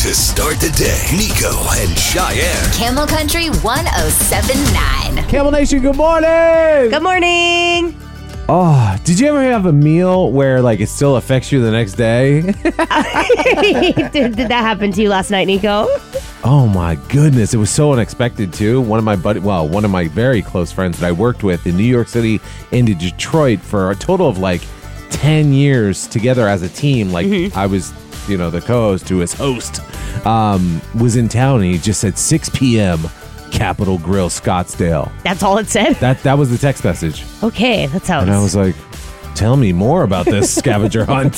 to start the day. Nico and Cheyenne. Camel Country 107.9. Camel Nation, good morning. Good morning. Oh, did you ever have a meal where like it still affects you the next day? did that happen to you last night, Nico? Oh my goodness, it was so unexpected too. One of my very close friends that I worked with in New York City and in Detroit for a total of like 10 years together as a team. Like I was, the co-host to his host, was in town and he just said 6 p.m. Capitol Grill, Scottsdale. That's all it said? That was the text message. Okay, that sounds... And I was like, tell me more about this scavenger hunt.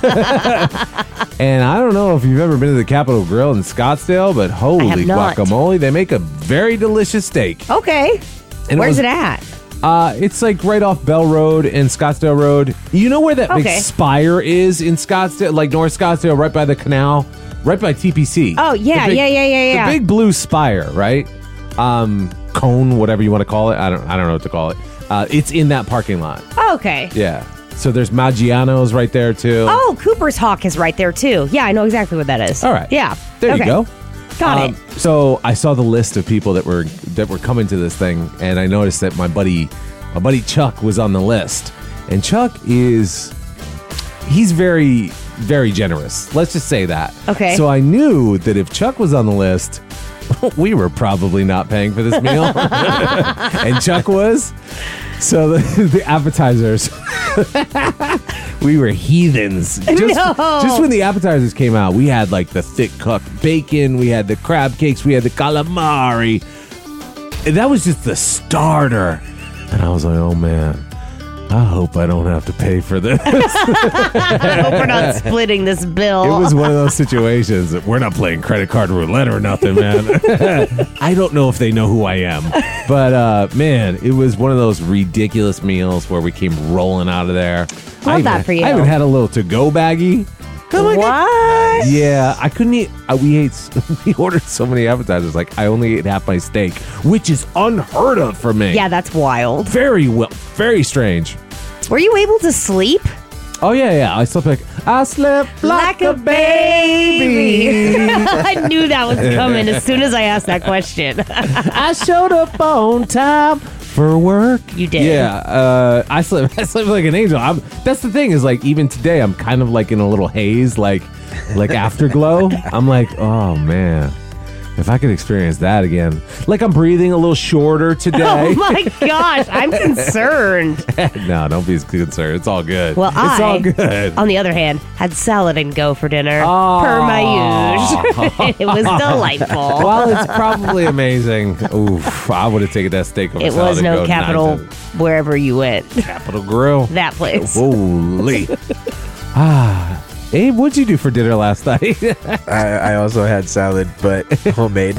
And I don't know if you've ever been to the Capitol Grill in Scottsdale, but holy guacamole, they make a very delicious steak. Okay. And Where's it at? It's like right off Bell Road and Scottsdale Road. You know where that big spire is in Scottsdale, like North Scottsdale, right by the canal, right by TPC. Oh, yeah. The big blue spire, right? Cone, whatever you want to call it. I don't know what to call it. It's in that parking lot. Oh, okay. Yeah. So there's Maggiano's right there too. Oh, Cooper's Hawk is right there too. Yeah, I know exactly what that is. All right. Yeah. There you go. Got it. So I saw the list of people that were coming to this thing, and I noticed that my buddy Chuck was on the list. And Chuck he's very, very generous. Let's just say that. Okay. So I knew that if Chuck was on the list, we were probably not paying for this meal. And Chuck was. So the appetizers, we were heathens. Just when the appetizers came out, we had like the thick cooked bacon, we had the crab cakes, we had the calamari. And that was just the starter. And I was like, oh man, I hope I don't have to pay for this. I hope we're not splitting this bill. It was one of those situations that we're not playing credit card roulette or nothing, man. I don't know if they know who I am. But, man, it was one of those ridiculous meals where we came rolling out of there. Love that for you. I even had a little to-go baggie. What? Yeah, I couldn't eat. We ordered so many appetizers. Like, I only ate half my steak, which is unheard of for me. Yeah, that's wild. Very strange. Were you able to sleep? Oh, yeah. I slept like a baby. I knew that was coming as soon as I asked that question. I showed up on time for work. You did. Yeah. I slept like an angel. That's the thing is like even today I'm kind of like in a little haze, like afterglow. I'm like, oh man. If I could experience that again. Like I'm breathing a little shorter today. Oh my gosh, I'm concerned. No, don't be concerned. It's all good. Well, it's all good. On the other hand, had salad and go for dinner. Oh. Per my usual. It was delightful. Well, it's probably amazing. Oof, I would have taken that steak over it salad. Was and no go Capitol wherever you went. Capitol Grill. That place. Holy. Abe, what'd you do for dinner last night? I also had salad, but homemade.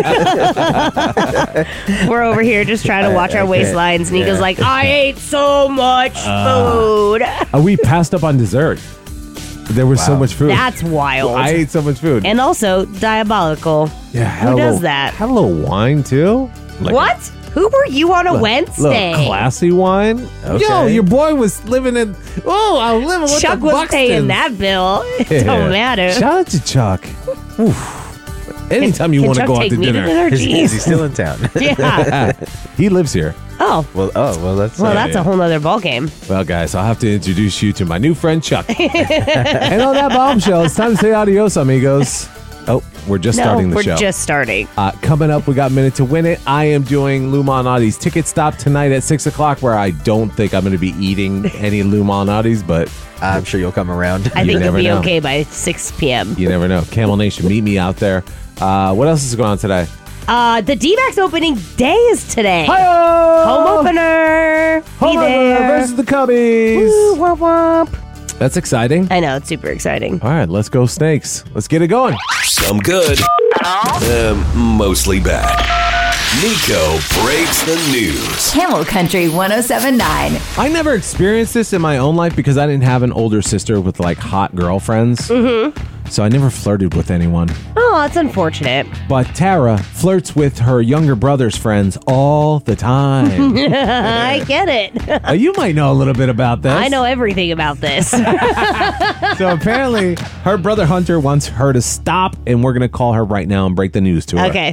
We're over here just trying to watch our waistlines. Nico's like, I ate so much food. We passed up on dessert. There was so much food. That's wild. I ate so much food. And also diabolical. Yeah, who does that? Had a little wine, too. Like what? Who were you on a Wednesday? Little classy wine. Okay. Yo, your boy was living in... Oh, I was living with Chuck the was Buxtons. paying that bill. It don't matter. Shout out to Chuck. Oof. Anytime you want to go out to dinner. Is he still in town? Yeah. He lives here. Oh. Well, that's a whole nother ballgame. Well, guys, I'll have to introduce you to my new friend, Chuck. And on that bombshell, it's time to say adios, amigos. Oh, we're just starting the show. We're just starting. Coming up, we got Minute to Win It. I am doing Lou Malnati's Ticket Stop tonight at 6 o'clock, where I don't think I'm going to be eating any Lou Malnati's, but I'm sure you'll come around. I think you'll be know. okay by 6 p.m. You never know. Camel Nation, meet me out there. What else is going on today? The D-backs opening day is today. Hi-yo! Home opener. Home Be opener there. versus the Cubbies. Woo, womp womp. That's exciting. I know, it's super exciting. All right, let's go Snakes. Let's get it going. Some good. Mostly bad. Nico breaks the news. Camel Country 107.9. I never experienced this in my own life because I didn't have an older sister with like hot girlfriends. Mm-hmm. So I never flirted with anyone. Oh, that's unfortunate. But Tara flirts with her younger brother's friends all the time. I get it. You might know a little bit about this. I know everything about this. So apparently, her brother Hunter wants her to stop, and we're going to call her right now and break the news to her. Okay.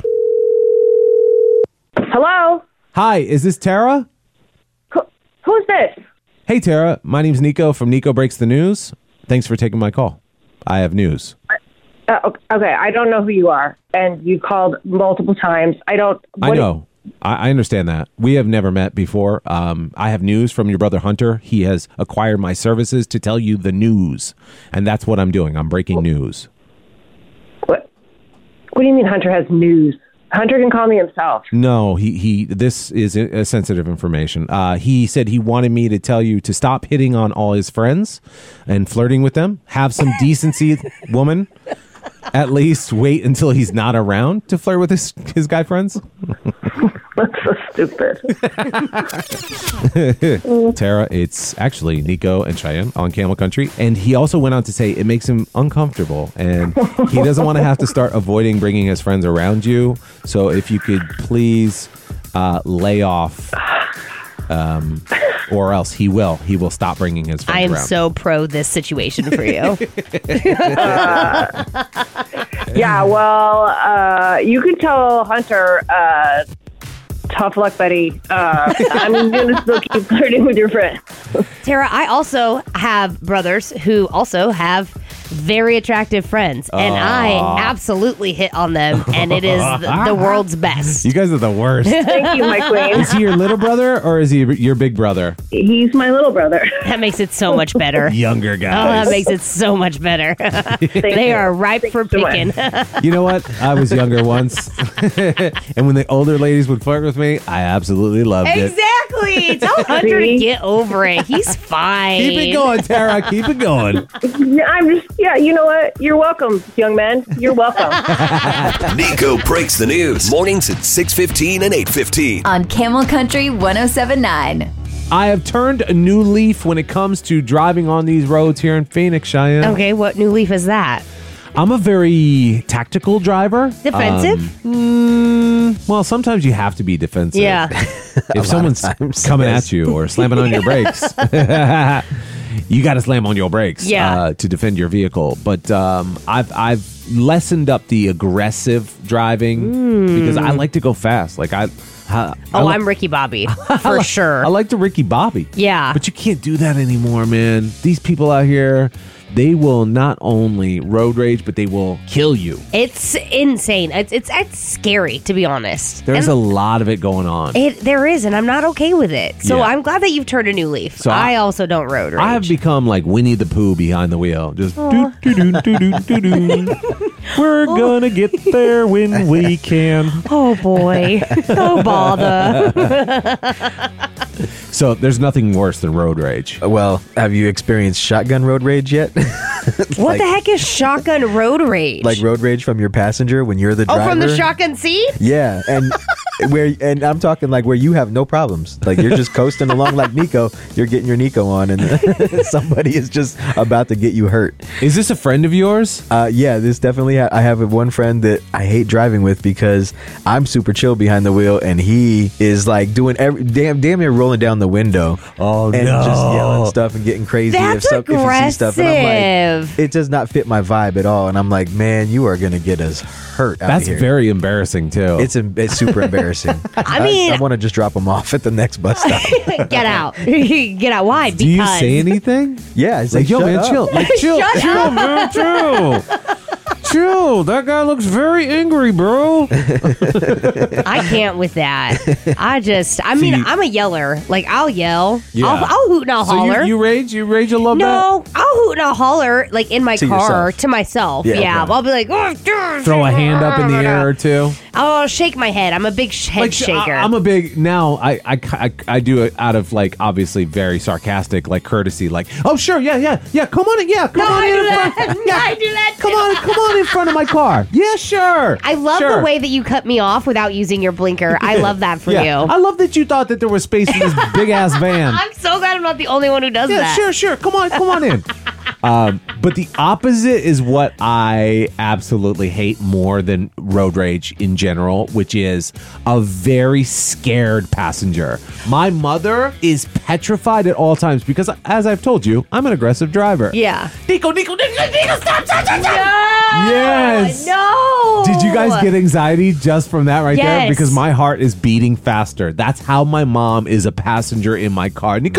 Hello? Hi, is this Tara? Who's this? Hey, Tara. My name's Nico from Nico Breaks the News. Thanks for taking my call. I have news. Okay, I don't know who you are, and you called multiple times. I know. I understand that. We have never met before. I have news from your brother Hunter. He has acquired my services to tell you the news, and that's what I'm doing. I'm breaking news. What do you mean Hunter has news? Hunter can call me himself. No, he. This is sensitive information. He said he wanted me to tell you to stop hitting on all his friends and flirting with them. Have some decency, woman. At least wait until he's not around to flirt with his guy friends. That's so stupid. Tara, it's actually Nico and Cheyenne on Camel Country. And he also went on to say it makes him uncomfortable. And he doesn't want to have to start avoiding bringing his friends around you. So if you could please lay off, or else he will stop bringing his friends I am around. so pro this situation for you. Yeah, well, you can tell Hunter, tough luck, buddy. I'm going to still keep flirting with your friends. Tara, I also have brothers who also have very attractive friends, and I absolutely hit on them, and it is the world's best. You guys are the worst. Thank you, my queen. Is he your little brother or is he your big brother? He's my little brother. That makes it so much better. Younger Oh, guys. that makes it so much better. They are ripe for so much. picking. You know what? I was younger once. And when the older ladies would flirt with me, I absolutely loved it. Exactly. Tell Hunter to See? get over it. He's fine. Keep it going, Tara. Keep it going. Yeah, you know what? You're welcome, young man. You're welcome. Nico Breaks the News. Mornings at 6:15 and 8:15. On Camel Country 1079. I have turned a new leaf when it comes to driving on these roads here in Phoenix, Cheyenne. Okay, what new leaf is that? I'm a very tactical driver. Defensive? Well, sometimes you have to be defensive. Yeah. If someone's times, coming yes. at you or slamming on your brakes, you got to slam on your brakes to defend your vehicle. But I've lessened up the aggressive driving because I like to go fast. Like I'm Ricky Bobby for sure. I like to Ricky Bobby. Yeah. But you can't do that anymore, man. These people out here, they will not only road rage, but they will kill you. It's insane. It's scary, to be honest. There's And a lot of it going on. there is, and I'm not okay with it. So Yeah. I'm glad that you've turned a new leaf. So I also don't road rage. I have become like Winnie the Pooh behind the wheel. Just doo doo doo doo doo doo doo. We're gonna get there when we can. Oh boy. Oh bother. So there's nothing worse than road rage. Well, have you experienced shotgun road rage yet? What the heck is shotgun road rage? Like road rage from your passenger when you're the driver? Oh, from the shotgun seat? Yeah, and and I'm talking like where you have no problems. Like you're just coasting along like Nico. You're getting your Nico on, and somebody is just about to get you hurt. Is this a friend of yours? Yeah, this definitely. I have one friend that I hate driving with because I'm super chill behind the wheel, and he is like doing damn near rolling down the window. Oh, and no. just yelling stuff and getting crazy That's if you see stuff. And I'm aggressive. like, it does not fit my vibe at all. And I'm like, man, you are gonna get us hurt out That's here. very embarrassing too. It's super embarrassing. I want to just drop them off at the next bus stop. Get out. Get out. Why? Do you say anything? Yeah, it's Like, yo, shut man, up. chill. Like, chill, chill, man, chill. Chill. That guy looks very angry, bro. I can't with that. I mean, I'm a yeller. Like, I'll yell. Yeah. I'll hoot and I'll So holler. you rage? You rage a little bit? No, I'll hoot and I'll holler, like, in my To car yourself. to myself. Yeah, Yeah. okay. I'll be like, oh, Throw a hand up in the air or two. I'll shake my head. I'm a big head shaker. I'm a big now. I do it out of like obviously very sarcastic like courtesy. Like, oh sure, yeah. Come on in, come No, on I in. do in that. front. No, I do that Come too. on in front of my car. Yeah, sure. I love Sure. the way that you cut me off without using your blinker. I love that for Yeah, you. I love that you thought that there was space in this big ass van. I'm so glad I'm not the only one who does Yeah, that. sure. Come on in. But the opposite is what I absolutely hate more than road rage in general, which is a very scared passenger. My mother is petrified at all times because, as I've told you, I'm an aggressive driver. Yeah. Nico, stop. No! Yes. No! Did you guys get anxiety just from that right there? Yes. Because my heart is beating faster. That's how my mom is a passenger in my car. Nico.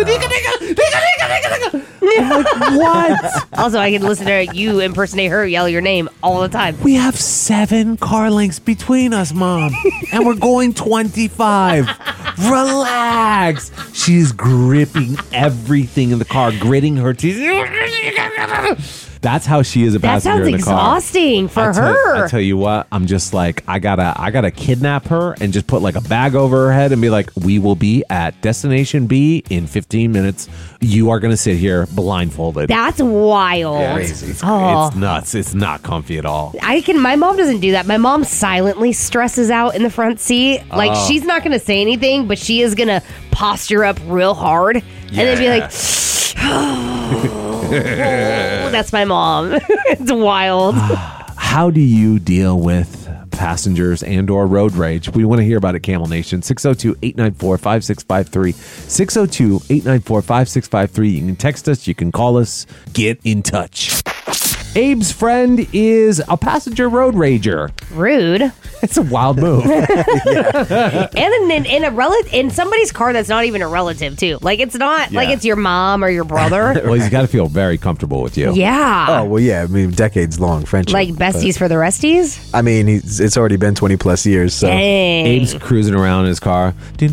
I'm like, what? Also, I can listen to you impersonate her, yell your name all the time. We have 7 car lengths between us, Mom. And we're going 25. Relax. She's gripping everything in the car, gritting her teeth. That's how she is a That passenger sounds in the car. exhausting for I her. tell you what, I'm just like, I gotta kidnap her and just put like a bag over her head and be like, we will be at destination B in 15 minutes. You are gonna sit here blindfolded. That's wild. It's Oh. nuts. It's not comfy at all. My mom doesn't do that. My mom silently stresses out in the front seat. Like, Oh. she's not going to say anything, but she is going to posture up real hard and then be like, oh, that's my mom. It's wild. How do you deal with passengers and or road rage? We want to hear about it, Camel Nation. 602-894-5653. 602-894-5653. You can text us. You can call us. Get in touch. Abe's friend is a passenger road rager. Rude. It's a wild move. And in somebody's car that's not even a relative, too. Like, it's not like it's your mom or your brother. Well, he's got to feel very comfortable with you. Yeah. Oh, well, yeah. I mean, decades-long friendship. Like besties for the resties? I mean, it's already been 20-plus years, so. Dang. Abe's cruising around in his car. Whoa,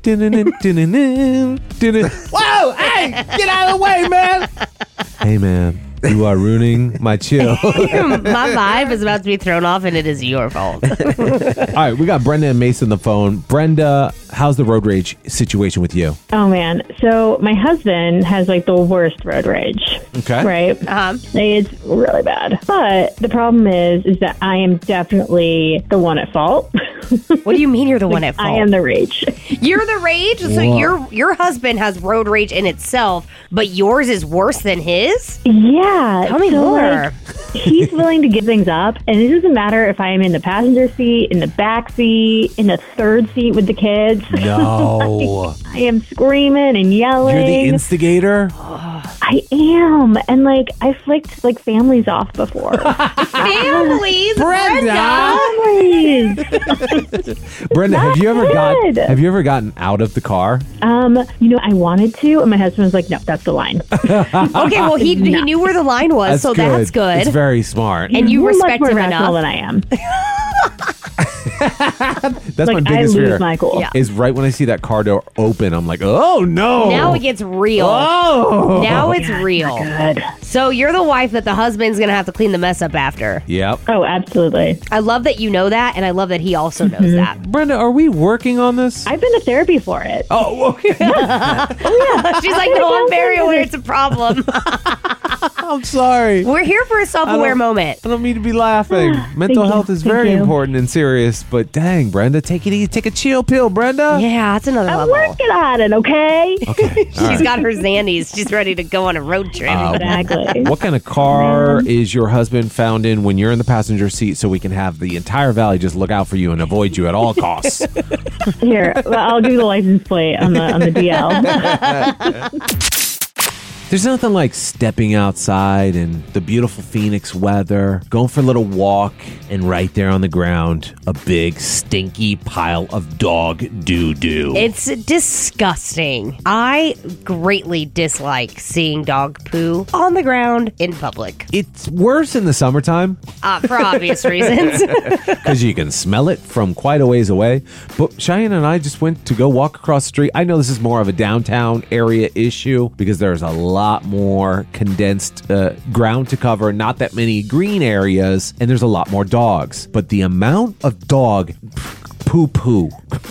hey, get out of the way, man. Hey, man, you are ruining my chill. My vibe is about to be thrown off, and it is your fault. All right, we got Brenda and Mace on the phone. Brenda, how's the road rage situation with you? Oh man. So my husband has like the worst road rage. Okay. Right? It's really bad. But the problem is that I am definitely the one at fault. What do you mean you're the one at fault? I am the rage. You're the rage? So your husband has road rage in itself, but yours is worse than his? Yeah. Tell me more. like, he's willing to give things up, and it doesn't matter if I am in the passenger seat, in the back seat, in the third seat with the kids. No. I am screaming and yelling. You're the instigator? I am. And like I flicked like families off before. Families? Brenda! Families. Brenda, have you good. ever gotten out of the car? I wanted to, and my husband was like, "No, that's the line." Okay, well, he knew where the line was, so that's good. It's very smart. And you You're respect much more him rational enough. than I am. That's my Like I biggest lose fear. my cool. Yeah. Is right when I see that car door open, I'm like, oh no. Now it gets real. Oh. Now it's real. Good. So you're the wife that the husband's going to have to clean the mess up after. Yep. Oh, absolutely. I love that you know that, and I love that he also knows that. Brenda, are we working on this? I've been to therapy for it. Oh, okay. She's like, no, I'm very aware it's a problem. I'm sorry. We're here for a self-aware moment. I don't mean to be laughing. Mental you. health is Thank very you. important and serious, but dang, Brenda, take it easy. Take a chill pill, Brenda. Yeah, that's another I'm level. working on it, okay? Okay. She's got her Xannies. She's ready to go on a road trip. Exactly. What kind of car is your husband found in when you're in the passenger seat so we can have the entire valley just look out for you and avoid you at all costs? Here, well, I'll do the license plate on the DL. There's nothing like stepping outside in the beautiful Phoenix weather, going for a little walk, and right there on the ground, a big stinky pile of dog doo-doo. It's disgusting. I greatly dislike seeing dog poo on the ground in public. It's worse in the summertime For obvious reasons. because you can smell it from quite a ways away. But Cheyenne and I just went to go walk across the street. I know this is more of a downtown area issue because there's a lot more condensed ground to cover, not that many green areas, and there's a lot more dogs. But the amount of dog poo-poo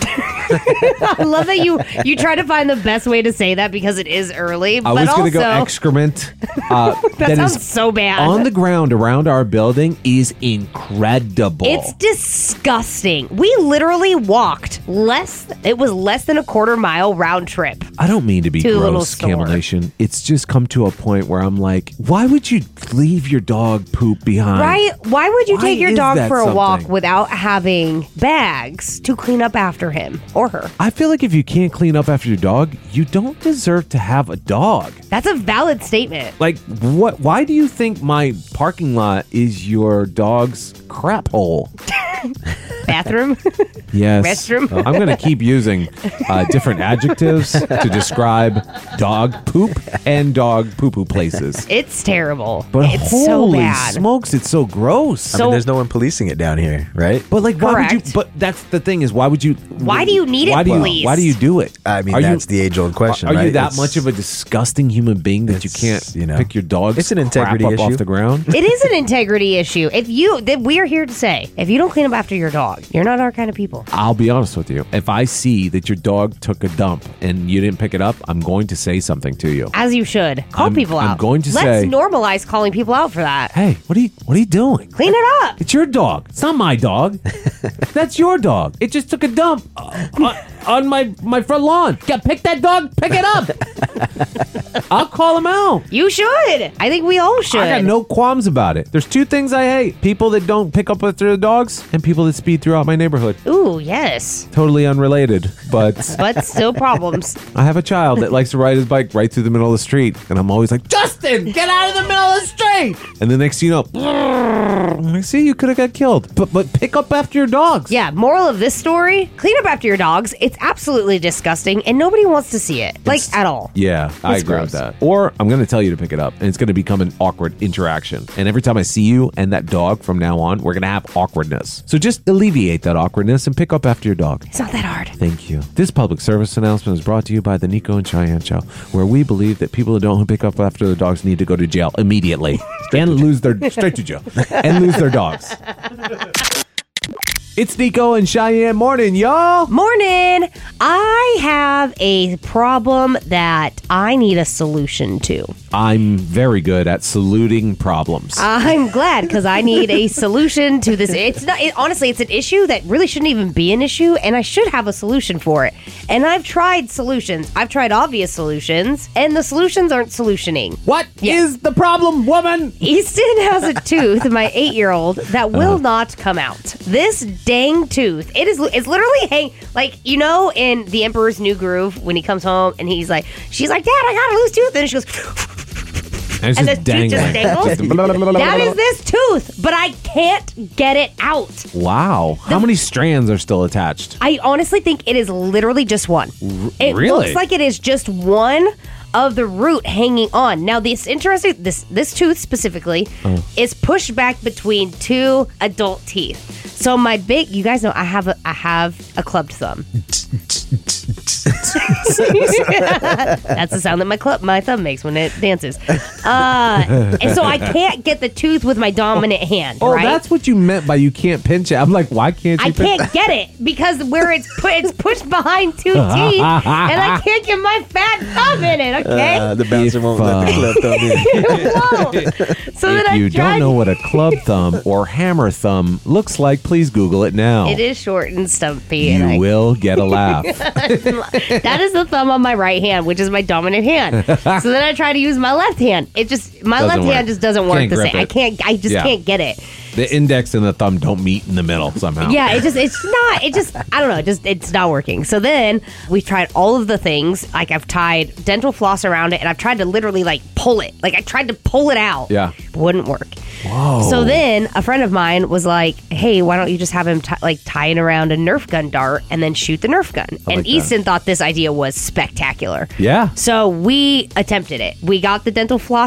I love that you try to find the best way to say that because it is early. I but was going to also, go excrement. that sounds is so bad. on the ground around our building is incredible. It's disgusting. We literally walked it was less than a quarter mile round trip. I don't mean to be To the little gross, store. Camel Nation. It's just come to a point where I'm like, why would you leave your dog poop behind? Right? Why would you Why take your is dog that for a walk something? without having bags to clean up after him or her? I feel like if you can't clean up after your dog, you don't deserve to have a dog. That's a valid statement. Like, what? Why do you think my parking lot is your dog's crap hole? Bathroom? Yes. Restroom? I'm going to keep using different adjectives to describe dog poop and dog poo-poo places. It's terrible. But it's so holy bad. smokes, it's so gross. I mean, there's no one policing it down here, right? But like, why would you? Correct. But that's the thing is, why would you? Why do you need it, why do police? Why do you do it? I mean, Are you- that's the age-old question, Are right? you that It's- much of a disgusting human being that you it's, can't you know, pick your dog's it's an integrity crap up issue. off the ground? It is an integrity issue. We are here to say, if you don't clean up after your dog, you're not our kind of people. I'll be honest with you. If I see that your dog took a dump and you didn't pick it up, I'm going to say something to you. As you should. Call people out. I'm going to Let's say- normalize calling people out for that. Hey, what are you doing? Clean it up. It's your dog. It's not my dog. That's your dog. It just took a dump on my front lawn. Yeah, pick that dog. Pick it up. I'll call him out. You should. I think we all should. I got no qualms about it. There's two things I hate: people that don't pick up after their dogs, and people that speed throughout my neighborhood. Ooh, yes. Totally unrelated, but But still problems. I have a child that likes to ride his bike right through the middle of the street, and I'm always like, Justin, get out of the middle of the street! And the next thing you know, I'm like, see, you could have got killed. But pick up after your dogs. Yeah, moral of this story, clean up after your dogs. It's absolutely disgusting, and nobody wants to see it. Like, at all. Yeah, I It's agree gross. with that. Or I'm going to tell you to pick it up, and it's going to become an awkward interaction. And every time I see you and that dog from now on, we're going to have awkwardness. So just alleviate that awkwardness and pick up after your dog. It's not that hard. Thank you. This public service announcement is brought to you by the Nico and Cheyenne Show, where we believe that people who don't pick up after their dogs need to go to jail immediately and lose their straight to jail and lose their dogs. It's Nico and Cheyenne morning, y'all. Morning. I have a problem that I need a solution to. I'm very good at saluting problems. I'm glad because I need a solution to this. Honestly, it's an issue that really shouldn't even be an issue, and I should have a solution for it. And I've tried solutions. I've tried obvious solutions, and the solutions aren't solutioning. What is Yeah. the problem, woman? Easton has a tooth, my 8-year-old, that will not come out. This dang tooth. It's literally in The Emperor's New Groove when he comes home and she's like, Dad, I got a loose tooth. And she goes, And it's and just the tooth just dangles. That is this tooth, but I can't get it out. Wow. How many strands are still attached? I honestly think it is literally just one. It really? looks like it is just one of the root hanging on. Now, this tooth specifically is pushed back between two adult teeth. So you guys know I have a clubbed thumb. That's the sound that my thumb makes when it dances. And so I can't get the tooth with my dominant hand, Oh, right? that's what you meant by you can't pinch it. I'm like, why can't you I pinch can't get it because where it's pushed behind two teeth, and I can't get my fat thumb in it. Okay, The bouncer won't let the club thumb in. it won't. So then If I you tried. don't know what a club thumb or hammer thumb looks like, please Google it now. It is short and stumpy. and You will get a laugh. That is the thumb on my right hand, which is my dominant hand. So then I try to use my left hand. My Doesn't left work. hand just doesn't work Can't the grip same. it. I just Yeah. can't get it. The index and the thumb don't meet in the middle somehow. Yeah, I don't know, it's not working. So then we've tried all of the things. Like I've tied dental floss around it and I've tried to literally pull it. Like I tried to pull it out. Yeah. Wouldn't work. Whoa. So then a friend of mine was like, hey, why don't you just have him tie it around a Nerf gun dart and then shoot the Nerf gun? And like that. Easton thought this idea was spectacular. Yeah. So we attempted it. We got the dental floss tied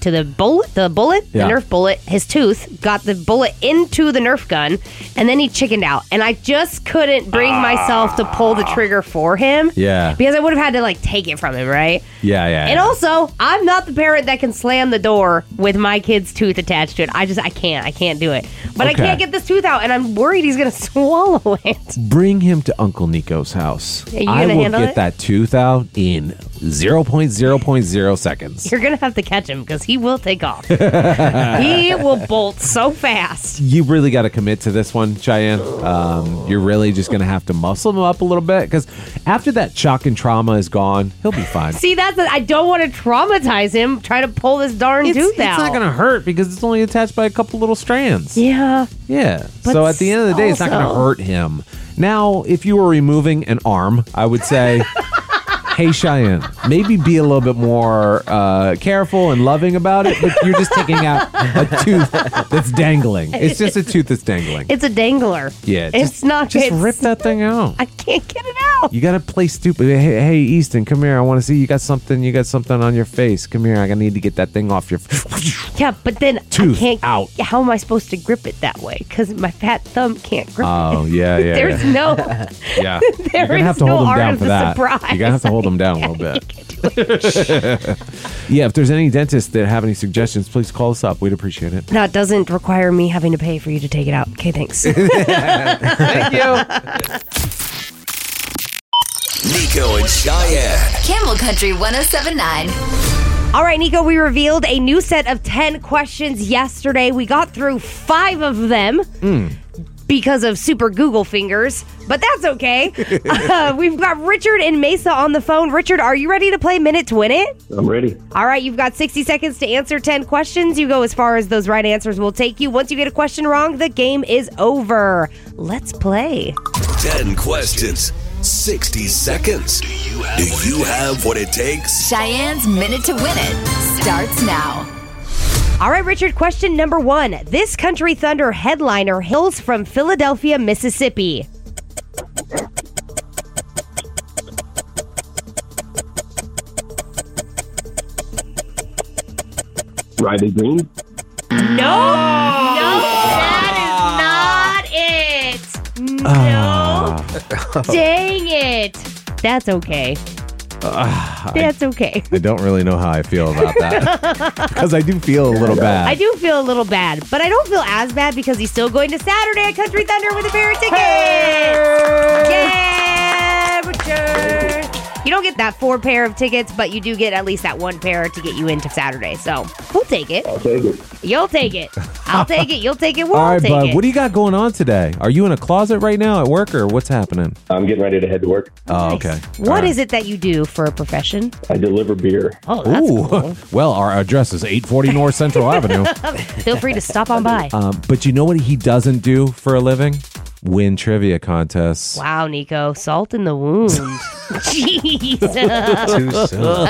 to the bullet, Yeah. the Nerf bullet. His tooth got the bullet into the Nerf gun, and then he chickened out. And I just couldn't bring myself to pull the trigger for him. Yeah. Because I would have had to like take it from him, right? Yeah. And also, I'm not the parent that can slam the door with my kid's tooth attached to it. I can't do it. But I Okay. can't get this tooth out, and I'm worried he's gonna swallow it. Bring him to Uncle Nico's house. Are you I gonna will handle get it? that tooth out in 0.0.0 seconds. You're gonna have to catch him because he will take off. He will bolt so fast. You really got to commit to this one, Cheyenne. You're really just going to have to muscle him up a little bit because after that shock and trauma is gone, he'll be fine. See, I don't want to traumatize him. Try to pull this darn tooth out. It's not going to hurt because it's only attached by a couple little strands. Yeah. Yeah. But So at the end of the day, it's not going to also- hurt him. Now, if you were removing an arm, I would say, hey, Cheyenne, maybe be a little bit more careful and loving about it, but you're just taking out a tooth that's dangling. It's just a tooth that's dangling. It's a dangler. Yeah. It's not. Just it's- rip that thing out. I can't get it out. You gotta play stupid. Hey, Easton, come here. I want to see you got something. You got something on your face. Come here. I need to get that thing off your. Yeah, but then Tooth I can't. out. How am I supposed to grip it that way? Because my fat thumb can't grip Oh it. yeah. There's no. Yeah. There You're gonna have is to no hold him art down of for the that. surprise. You're gonna have to hold him down a little bit. Yeah. If there's any dentists that have any suggestions, please call us up. We'd appreciate it. No, it doesn't require me having to pay for you to take it out. Okay, thanks. Thank you. Nico and Cheyenne. Camel Country 1079. All right, Nico, we revealed a new set of 10 questions yesterday. We got through 5 of them because of super Google fingers, but that's okay. We've got Richard in Mesa on the phone. Richard, are you ready to play Minute to Win It? I'm ready. All right, you've got 60 seconds to answer 10 questions. You go as far as those right answers will take you. Once you get a question wrong, the game is over. Let's play. 10 questions. 60 seconds. Do you have what it takes? Cheyenne's Minute to Win It starts now. All right, Richard, question number 1. This Country Thunder headliner hails from Philadelphia, Mississippi. Riley Green. No, that is not it. No. Dang it. That's okay. That's okay. I don't really know how I feel about that because I do feel a little bad. I do feel a little bad, but I don't feel as bad because he's still going to Saturday at Country Thunder with a pair of tickets. Yeah, Richard. You don't get that 4 pair of tickets, but you do get at least that 1 pair to get you into Saturday. So we'll take it. I'll take it. You'll take it. I'll take it. You'll take it. We'll All right, take bud. it. What do you got going on today? Are you in a closet right now at work, or what's happening? I'm getting ready to head to work. Oh, okay. What is it that you do for a profession? I deliver beer. Oh, that's Ooh. cool. Well, our address is 840 North Central Avenue. Feel free to stop on by. But you know what he doesn't do for a living? Win trivia contests. Wow, Nico. Salt in the wound. Jeez. Too soon.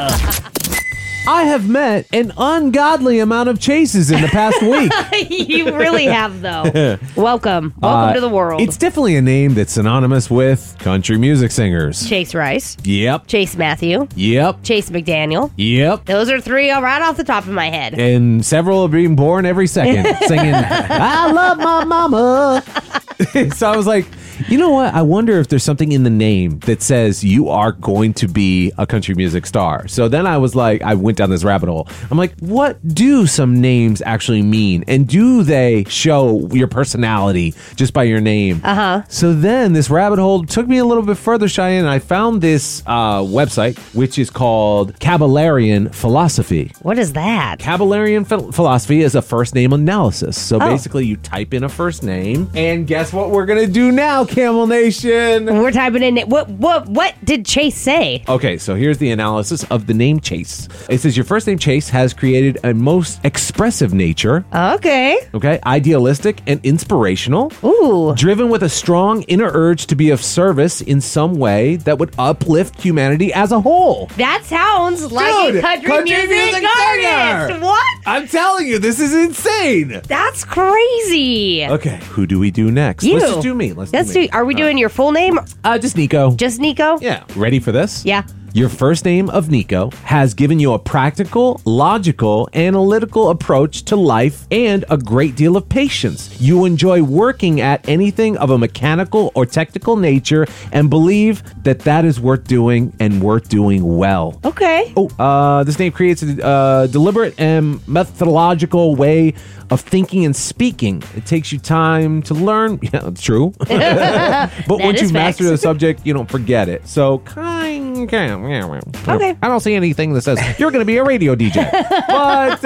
I have met an ungodly amount of chases in the past week. You really have, though. Welcome. Welcome to the world. It's definitely a name that's synonymous with country music singers. Chase Rice, Yep. Chase Matthew, Yep. Chase McDaniel. Yep. Those are 3 right off the top of my head. And several are being born every second singing, I love my mama. So I was like, you know what? I wonder if there's something in the name that says you are going to be a country music star. So then I was like, I went down this rabbit hole. I'm like, what do some names actually mean? And do they show your personality just by your name? Uh-huh. So then this rabbit hole took me a little bit further, Cheyenne, and I found this website, which is called Caballerian Philosophy. What is that? Caballerian philosophy is a first name analysis. So Oh. basically, you type in a first name, and guess what we're gonna do now, Camel Nation? We're typing in it. What did Chase say? Okay, so here's the analysis of the name Chase. It says your first name Chase has created a most expressive nature. Okay. Okay, idealistic and inspirational. Ooh. Driven with a strong inner urge to be of service in some way that would uplift humanity as a whole. That sounds like Dude, a country music artist. singer. What? I'm telling you, this is insane. That's crazy. Okay, who do we do next? You. Let's just do me. Let's do me. Are we doing your full name? Just Nico. Just Nico? Yeah. Ready for this? Yeah. Your first name of Nico has given you a practical, logical, analytical approach to life and a great deal of patience. You enjoy working at anything of a mechanical or technical nature and believe that that is worth doing and worth doing well. Okay. This name creates a deliberate and methodological way of thinking and speaking. It takes you time to learn. Yeah, it's true. But once you've mastered the subject, you don't forget it. So, Okay. I don't see anything that says you're going to be a radio DJ. But,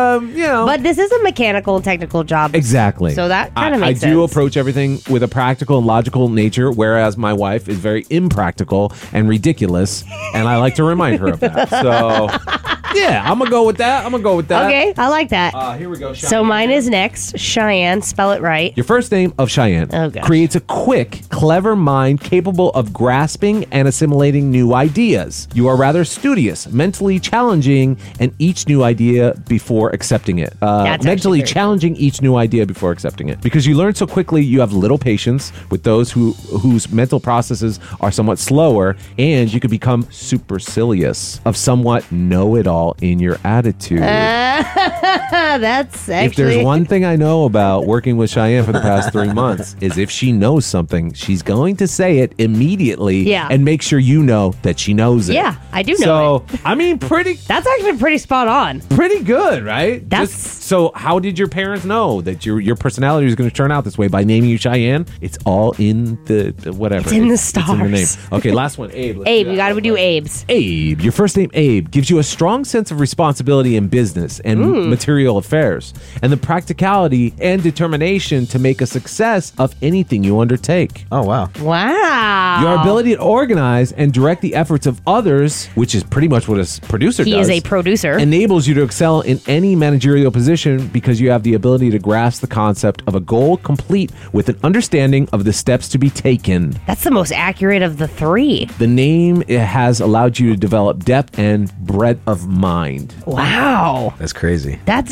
But this is a mechanical and technical job. Exactly. So that kind of makes I do sense. approach everything with a practical and logical nature, whereas my wife is very impractical and ridiculous, and I like to remind her of that. So, yeah, I'm going to go with that. Okay, I like that. Here we go, Cheyenne. So mine is next. Cheyenne, spell it right. Your first name of Cheyenne creates a quick, clever mind capable of grasping and assimilating new ideas. You are rather studious, mentally challenging, and each new idea before accepting it. That's Mentally actually very challenging each new idea before accepting it. Because you learn so quickly, you have little patience with those whose mental processes are somewhat slower, and you can become supercilious of somewhat know-it-all in your attitude. That's actually... If there's one thing I know about working with Cheyenne for the past 3 months, is if she knows something, she's going to say it immediately and make sure you know that she knows it. Yeah, I do know So, I mean, That's actually pretty spot on. pretty good, right? So how did your parents know that your personality was going to turn out this way by naming you Cheyenne? It's all in the whatever. It's in the It's in the name. stars. Okay, last one, Abe. Let's Abe, do you that. got to do Abe's. Abe, your first name Abe, gives you a strong sense of responsibility in business and material affairs, and the practicality and determination to make a success of anything you undertake. Oh, wow. Wow. Your ability to organize and direct the efforts of others, which is pretty much what a producer He does. is a producer. Enables you to excel in any managerial position because you have the ability to grasp the concept of a goal complete with an understanding of the steps to be taken. That's the most accurate of the three. The name has allowed you to develop depth and breadth of mind. Wow. That's crazy. That's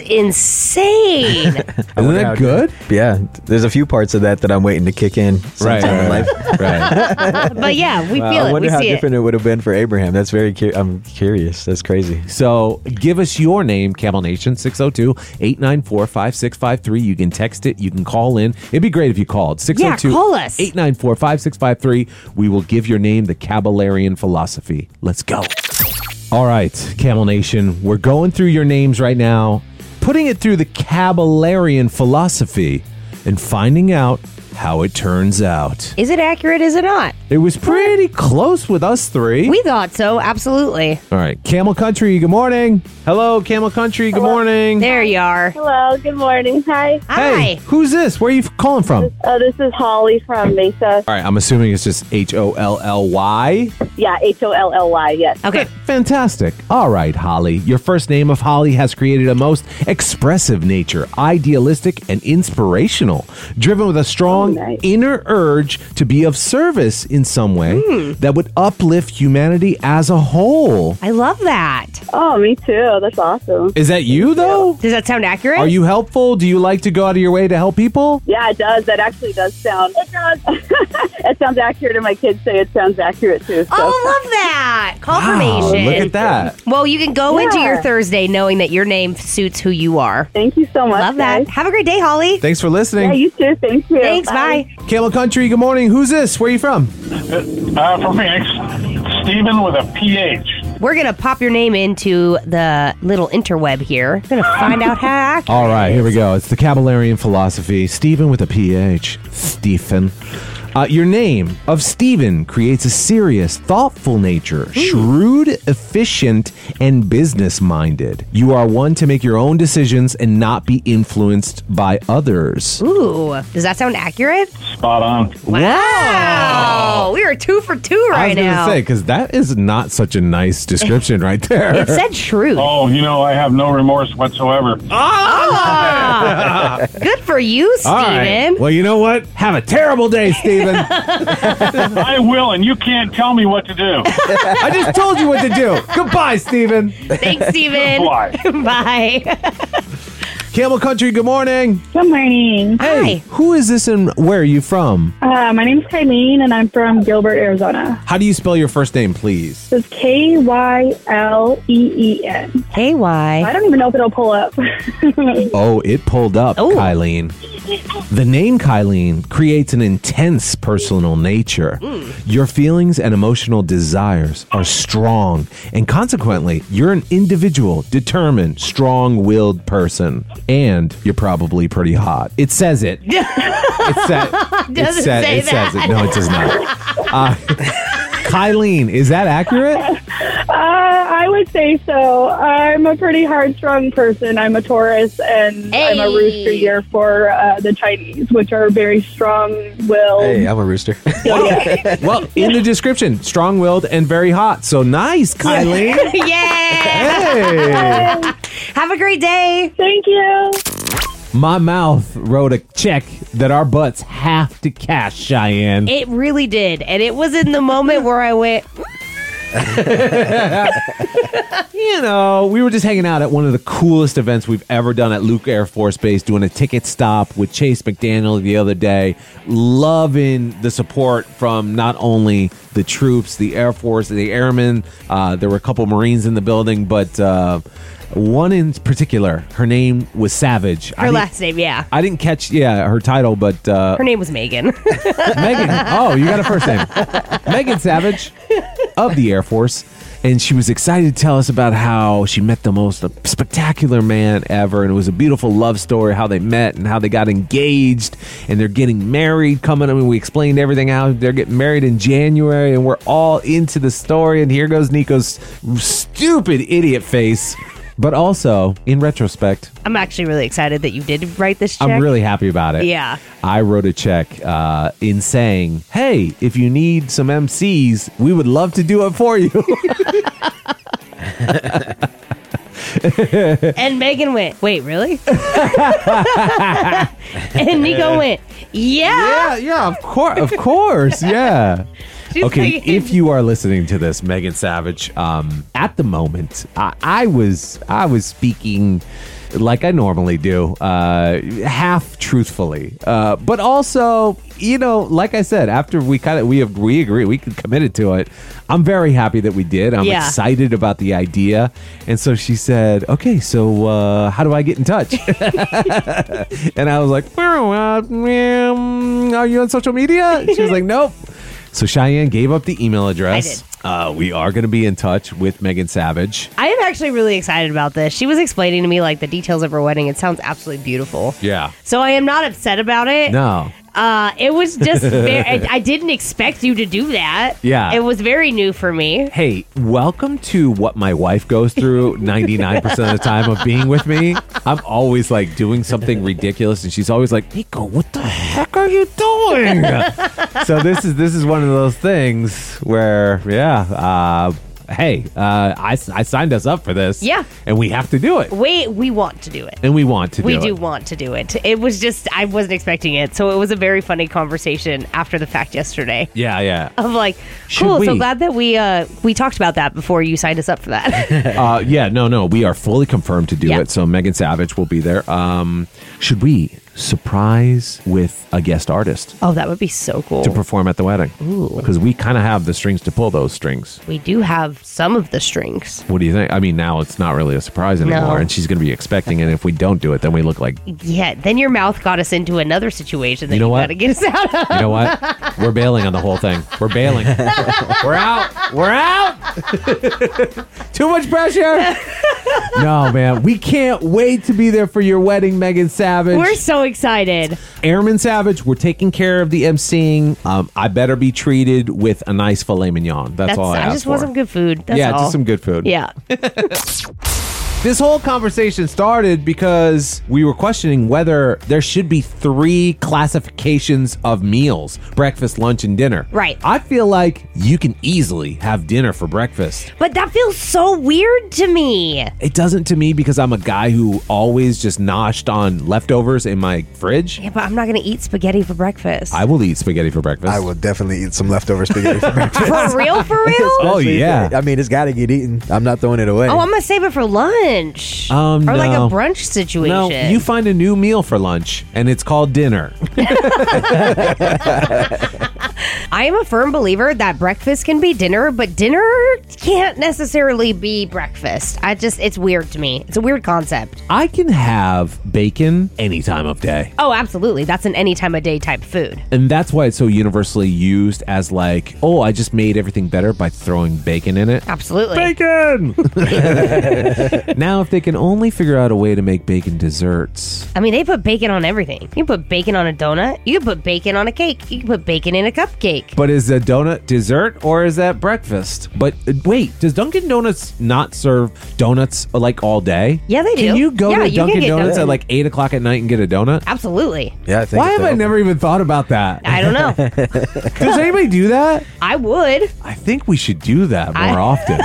insane. Isn't that good? Yeah. There's a few parts of that I'm waiting to kick in sometime in life. Right. But yeah, we Wow, feel I it. wonder We how see different it would have been for Abraham. That's I'm curious. That's crazy. So give us your name, Camel Nation, 602-894-5653. You can text it. You can call in. It'd be great if you called. 602 call us. 894-5653. We will give your name the Caballerian philosophy. Let's go. All right, Camel Nation. We're going through your names right now, putting it through the Caballerian philosophy and finding out how it turns out. Is it accurate? Is it not? It was pretty close with us three. We thought so. Absolutely. All right, Camel Country, good morning. Hello, Camel Country, good morning. There you are. Hello, good morning. Hi. Hey, who's this? Where are you calling from? This is Holly from Mesa. All right, I'm assuming it's just Holly. Yeah, Holly, yes. Okay. Fantastic. All right, Holly. Your first name of Holly has created a most expressive nature, idealistic and inspirational, driven with a strong inner urge to be of service in some way that would uplift humanity as a whole. I love that. Oh, me too. That's awesome. Is that you, though? Does that sound accurate? Are you helpful? Do you like to go out of your way to help people? Yeah, it does. That actually does sound. It does. It sounds accurate, and my kids say it sounds accurate too. So. Oh, love that. Confirmation. Wow, look at that. Well, you can go into Yeah. your Thursday knowing that your name suits who you are. Thank you so much. Love that. guys. Have a great day, Holly. Thanks for listening. Yeah, you too. Thank you. Thanks. Bye. Camel Country, good morning. Who's this? Where are you from? From Phoenix, Stephen with a PH. We're going to pop your name into the little interweb here. We're going to find out how accurate. All right, here we go. It's the Caballerian philosophy. Stephen with a PH. Stephen. Your name of Stephen creates a serious, thoughtful nature, shrewd, efficient, and business-minded. You are one to make your own decisions and not be influenced by others. Ooh, does that sound accurate? Spot on. Wow. We are 2 for 2 I right was going to now. say, because that is not such a nice description right there. It said shrewd. Oh, I have no remorse whatsoever. Ah, good for you, Steven. All right. Well, you know what? Have a terrible day, Stephen. I will, and you can't tell me what to do. I just told you what to do. Goodbye, Stephen. Thanks, Steven. Bye. Bye. Camel Country, good morning. Good morning. Hey, who is this and where are you from? My name's Kylene, and I'm from Gilbert, Arizona. How do you spell your first name, please? It's Kylleen. KY. I don't even know if it'll pull up. Oh, it pulled up, Kylene. The name Kylene creates an intense personal nature. Your feelings and emotional desires are strong, and consequently, you're an individual, determined, strong-willed person. And you're probably pretty hot. It says it. It says it. No, it does not. Kylene, is that accurate? I would say so. I'm a pretty hard-strung person. I'm a Taurus, and I'm a rooster year for the Chinese, which are very strong-willed. Hey, I'm a rooster. Well, in the description, strong-willed and very hot. So nice, Kylene. Yeah. Hey. Have a great day. Thank you. My mouth wrote a check that our butts have to cash, Cheyenne. It really did. And it was in the moment where I went, You know, we were just hanging out at one of the coolest events we've ever done at Luke Air Force Base, doing a ticket stop with Chase McDaniel the other day, loving the support from not only the troops, the Air Force, the airmen. There were a couple Marines in the building, but one in particular, her name was Savage. her last name, yeah. I didn't catch, her title, but... Her name was Megan. Megan. Oh, you got a first name. Megan Savage of the Air Force. And she was excited to tell us about how she met the most spectacular man ever. And it was a beautiful love story, how they met and how they got engaged. And they're getting married coming. I mean, we explained everything out. They're getting married in January. And we're all into the story. And here goes Nico's stupid idiot face. But also, in retrospect, I'm actually really excited that you did write this check. I'm really happy about it. Yeah. I wrote a check in saying, hey, if you need some MCs, we would love to do it for you. And Megan went, wait, really? And Nico went, yeah. Yeah, of course, yeah. She's Okay, like- if you are listening to this, Megan Savage, at the moment, I was speaking like I normally do, half truthfully, but also, you know, like I said, after we agree, we committed to it. I'm very happy that we did. I'm excited about the idea, and so she said, "Okay, so how do I get in touch?" And I was like, "Are you on social media?" She was like, "Nope." So Cheyenne gave up the email address. We are going to be in touch with Megan Savage. I am actually really excited about this. She was explaining to me like the details of her wedding. It sounds absolutely beautiful. Yeah. So I am not upset about it. No. It was just I didn't expect you to do that. Yeah. It was very new for me. Hey, welcome to what my wife goes through 99% of the time of being with me. I'm always like doing something ridiculous, and she's always like, Nico, what the heck are you doing? So this is one of those things where, I signed us up for this. Yeah. And we have to do it. We want to do it. And we want to do it. We do want to do it. It was just, I wasn't expecting it. So it was a very funny conversation after the fact yesterday. Yeah. Of like, cool, so glad that we talked about that before you signed us up for that. No, we are fully confirmed to do it. So Megan Savage will be there. Should we surprise with a guest artist Oh, that would be so cool. to perform at the wedding? Ooh. Because we kind of have the strings to pull those strings. We do have some of the strings. What do you think? I mean, now it's not really a surprise anymore, No. and she's going to be expecting it. If we don't do it, then we look like, Yeah, then your mouth got us into another situation that You know what? got to get us out of. you know what? We're bailing on the whole thing. We're bailing. We're out. We're out. Too much pressure. No, man. We can't wait to be there for your wedding, Megan Savage. We're so excited. Airman Savage, we're taking care of the emceeing. I better be treated with a nice filet mignon. That's all I ask just for. want some good food. That's yeah, all. just some good food. Yeah. This whole conversation started because we were questioning whether there should be 3 classifications of meals: breakfast, lunch, and dinner. Right. I feel like you can easily have dinner for breakfast. But that feels so weird to me. It doesn't to me because I'm a guy who always just noshed on leftovers in my fridge. Yeah, but I'm not going to eat spaghetti for breakfast. I will eat spaghetti for breakfast. I will definitely eat some leftover spaghetti for breakfast. For real? For real? Oh, yeah. I mean, it's got to get eaten. I'm not throwing it away. Oh, I'm going to save it for lunch. lunch. Or like a brunch situation. No, you find a new meal for lunch, and it's called dinner. I am a firm believer that breakfast can be dinner, but dinner can't necessarily be breakfast. It's weird to me. It's a weird concept. I can have bacon any time of day. Oh, absolutely. That's an any time of day type food. And that's why it's so universally used as like, oh, I just made everything better by throwing bacon in it. Absolutely. Bacon! Now, if they can only figure out a way to make bacon desserts. I mean, they put bacon on everything. You can put bacon on a donut. You can put bacon on a cake. You can put bacon in a cupcake. But is a donut dessert or is that breakfast? But wait, does Dunkin' Donuts not serve donuts like all day? Yeah, they do. Can you go to you Dunkin' can get Donuts at like 8 o'clock at night and get a donut? Absolutely. Yeah, I think Why it's have I open. never even thought about that? I don't know. Does anybody do that? I would. I think we should do that more often.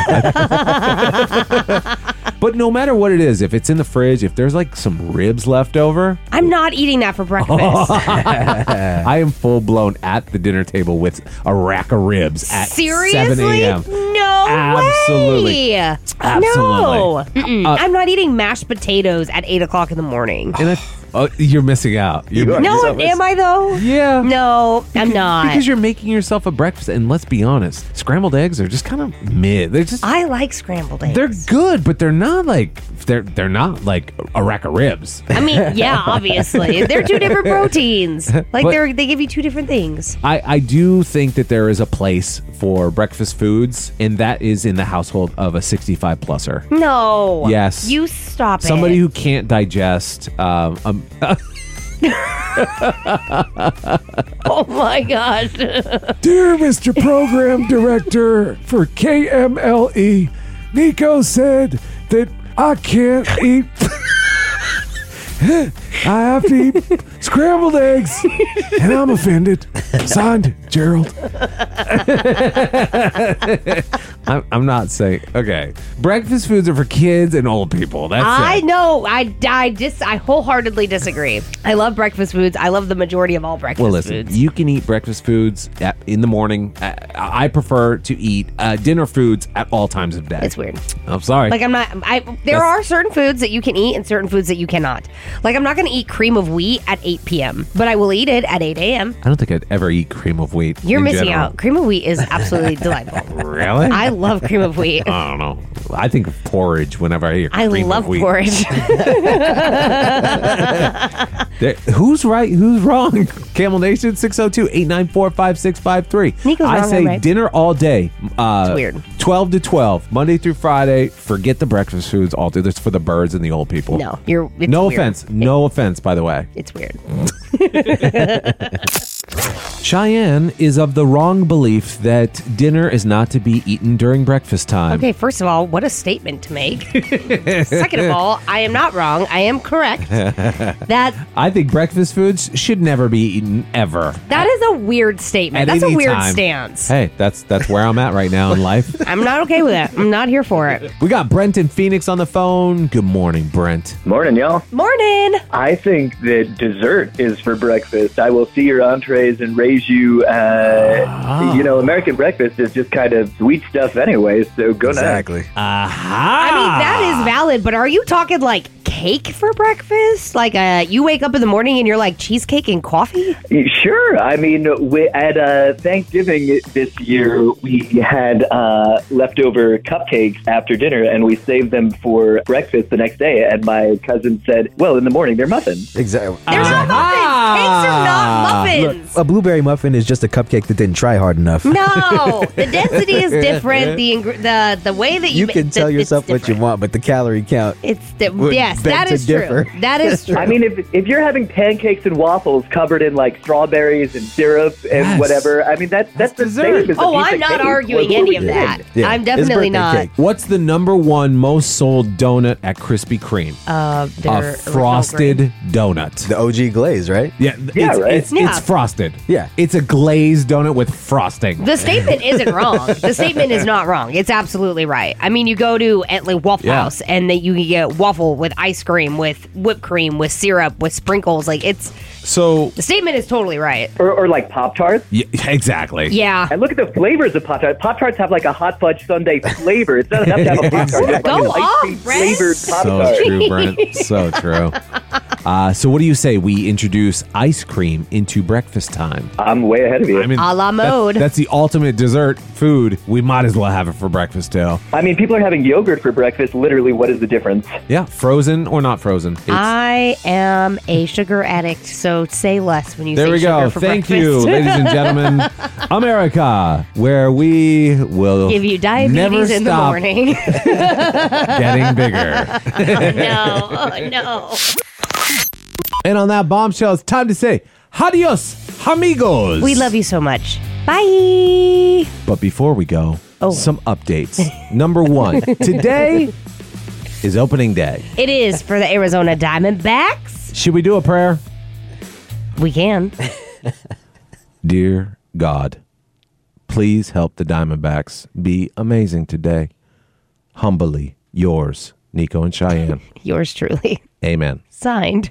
But no matter what it is, if it's in the fridge, if there's like some ribs left over, I'm not eating that for breakfast. I am full blown at the dinner table with a rack of ribs at 7 a.m. No Absolutely. way. Absolutely. No. I'm not eating mashed potatoes at 8 o'clock in the morning. And you're missing out. You are. No, am I though? Yeah. No, I'm not. Because you're making yourself a breakfast, and let's be honest, scrambled eggs are just kind of mid. They're just I like scrambled eggs. they're good, but they're not like not like a rack of ribs. I mean, yeah, obviously. They're two different proteins. Like But- they give you two different things. I do think that there is a place for breakfast foods, and that is in the household of a 65-pluser. No. Yes. You stop Somebody it. who can't digest Oh my gosh. Dear Mr. Program Director for KMLE, Nico said that I can't eat. I have to eat scrambled eggs, and I'm offended. Signed, Gerald. I'm not saying okay. Breakfast foods are for kids and old people. That's I it. know. I wholeheartedly disagree. I love breakfast foods. I love the majority of all breakfast Well, listen, foods. you can eat breakfast foods in the morning. I prefer to eat dinner foods at all times of day. It's weird. I'm sorry. Like there are certain foods that you can eat and certain foods that you cannot. Like I'm not going to eat cream of wheat at 8 p.m., but I will eat it at 8 a.m. I don't think I'd ever eat cream of wheat. You're in missing general. out. Cream of wheat is absolutely delightful. Really? I love cream of wheat. I don't know. I think of porridge whenever I hear I cream love of wheat. porridge. Who's right? Who's wrong? Camel Nation 602-894-5653. Nico's I wrong, say I'm right. dinner all day. It's weird. 12 to 12, Monday through Friday. Forget the breakfast foods all day. That's for the birds and the old people. No, it's no weird. offense. No offense, by the way. It's weird. Cheyenne is of the wrong belief that dinner is not to be eaten during breakfast time. Okay, first of all, what a statement to make. Second of all, I am not wrong. I am correct. That I think breakfast foods should never be eaten ever. is a weird statement. At That's a any weird time. stance. Hey, that's where I'm at right now in life. I'm not okay with it. I'm not here for it. We got Brent in Phoenix on the phone. Good morning, Brent. Morning, y'all. Morning. I think that dessert is for breakfast. I will see your entrees and raise you. American breakfast is just kind of sweet stuff anyway, so go Exactly. Aha! I mean, that is valid, but are you talking like cake for breakfast? Like you wake up in the morning and you're like cheesecake and coffee? next. Sure. I mean, at Thanksgiving this year, we had leftover cupcakes after dinner, and we saved them for breakfast the next day. And my cousin said, well, in the morning, they're muffins. Exactly. They're not muffins. Cakes are not muffins. A blueberry muffin is just a cupcake that didn't try hard enough. No, the density is different. The way that You can tell yourself what you want, but the calorie count. Yes, beg that to is true. differ. That is true. I mean, if you're having pancakes and waffles covered in like strawberries and syrup and Yes. whatever, I mean that's the dessert. same as a oh, piece I'm of not cake. arguing What any we of did. that. Yeah, I'm it's definitely birthday not. cake. What's the number one most sold donut at Krispy Kreme? Their A frosted donut. The OG glaze, right? Yeah, Yeah, right? It's Yeah. frosted. Yeah. It's a glazed donut with frosting. The statement isn't wrong. The statement is not wrong. It's absolutely right. I mean, you go to Waffle Yeah. House and you can get waffle with ice cream, with whipped cream, with syrup, with sprinkles. Like it's So The statement is totally right. Or like Pop-Tarts. yeah, exactly. Yeah. And look at the flavors of Pop-Tarts. Pop-Tarts have like a hot fudge sundae flavor. It's not enough to have a Pop-Tart. It's Go like an ice cream on, Brent. flavored So Pop-Tart. true, Brent. So true. So what do you say we introduce ice cream into breakfast time? I'm way ahead of you. I mean, A la mode. That's the ultimate dessert food. We might as well have it for breakfast, too. I mean, people are having yogurt for breakfast. Literally, what is the difference? Yeah, frozen or not frozen. I am a sugar addict, so say less when you There say we sugar go. for Thank breakfast. you, ladies and gentlemen. America, where we will Give you never diabetes in the stop morning. getting bigger. No. And on that bombshell, it's time to say adios, amigos. We love you so much. Bye. But before we go, Oh. some updates. Number one, today is opening day. It is for the Arizona Diamondbacks. Should we do a prayer? We can. Dear God, please help the Diamondbacks be amazing today. Humbly yours, Nico and Cheyenne. Yours truly. Amen. Signed.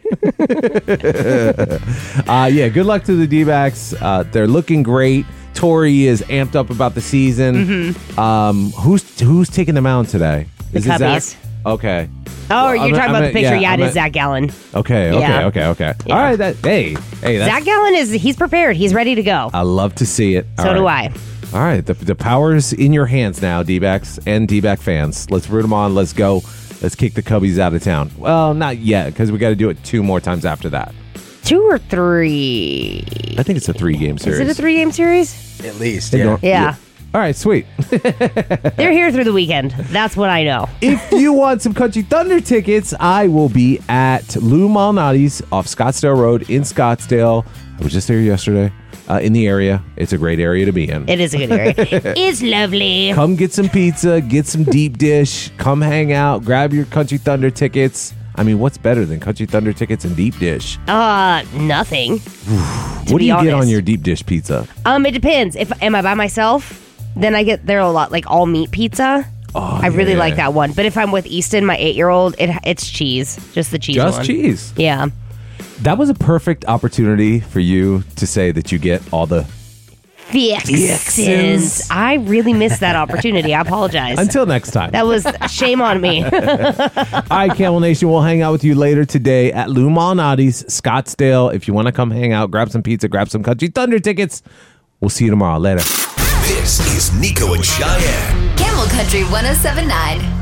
Yeah, good luck to the D-backs. They're looking great. Tori is amped up about the season. Who's taking them out today? The Is it Cubbies. Zach? Okay. Oh, you're talking about the picture? Yeah, it I'm is Zach Gallen. Okay. Yeah. Okay. Yeah. All right. Hey. That's, Zach Gallen he's prepared. He's ready to go. I love to see it. So do I. All right. The power's in your hands now, D-backs and D-back fans. Let's root them on. Let's go. Let's kick the Cubbies out of town. Well, not yet, because we got to do it 2 more times after that. 2 or 3? I think it's a 3-game series. Is it a 3-game series? At least, Yeah. All right, sweet. They're here through the weekend. That's what I know. If you want some Country Thunder tickets, I will be at Lou Malnati's off Scottsdale Road in Scottsdale. I was just there yesterday in the area. It's a great area to be in. It is a good area. It's lovely. Come get some pizza, get some deep dish, come hang out, grab your Country Thunder tickets. I mean, what's better than Country Thunder tickets and deep dish? Nothing. What do you get on your deep dish pizza? It depends. Am I by myself? Then I get there a lot, like all meat pizza. I really like that one. But if I'm with Easton, my 8-year-old, it's cheese. Just the cheese one. Just cheese? Yeah. That was a perfect opportunity for you to say that you get all the Fixins. I really missed that opportunity. I apologize. Until next time. That was shame on me. All right, Camel Nation, we'll hang out with you later today at Lou Malnati's, Scottsdale. If you want to come hang out, grab some pizza, grab some Country Thunder tickets. We'll see you tomorrow. Later. This is Nico and Cheyenne. Camel Country 107.9.